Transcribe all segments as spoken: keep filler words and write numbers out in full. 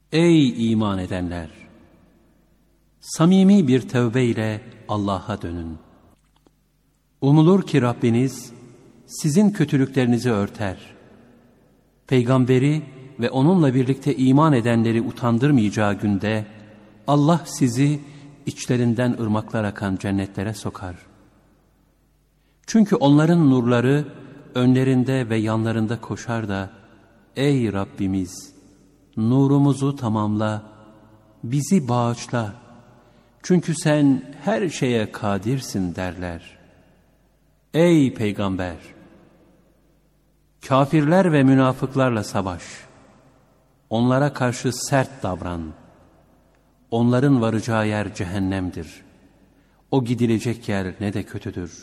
Ey iman edenler! Samimi bir tövbe ile Allah'a dönün. Umulur ki Rabbiniz sizin kötülüklerinizi örter. Peygamberi ve onunla birlikte iman edenleri utandırmayacağı günde Allah sizi içlerinden ırmaklar akan cennetlere sokar. Çünkü onların nurları önlerinde ve yanlarında koşar da, ey Rabbimiz, nurumuzu tamamla, bizi bağışla, çünkü sen her şeye kadirsin derler. Ey Peygamber! Kafirler ve münafıklarla savaş. Onlara karşı sert davran. Onların varacağı yer cehennemdir. O gidilecek yer ne de kötüdür.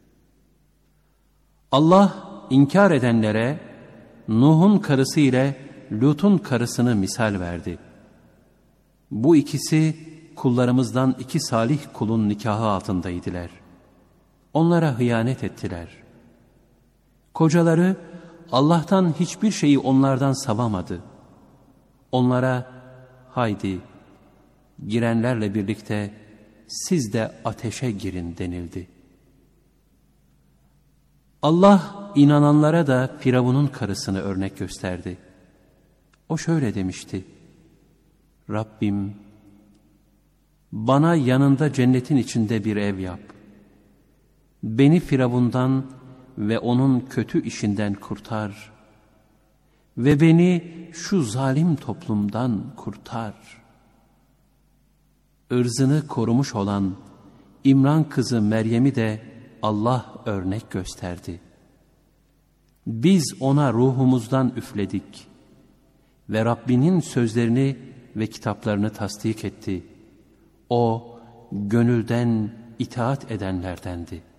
Allah inkar edenlere Nuh'un karısı ile Lut'un karısını misal verdi. Bu ikisi kullarımızdan iki salih kulun nikahı altındaydılar. Onlara hıyanet ettiler. Kocaları Allah'tan hiçbir şeyi onlardan savamadı. Onlara haydi girenlerle birlikte siz de ateşe girin denildi. Allah inananlara da Firavun'un karısını örnek gösterdi. O şöyle demişti: Rabbim, bana yanında cennetin içinde bir ev yap. Beni Firavun'dan ve onun kötü işinden kurtar. Ve beni şu zalim toplumdan kurtar. Irzını korumuş olan İmran kızı Meryem'i de Allah örnek gösterdi. Biz ona ruhumuzdan üfledik ve Rabbinin sözlerini ve kitaplarını tasdik etti. O, gönülden itaat edenlerdendi.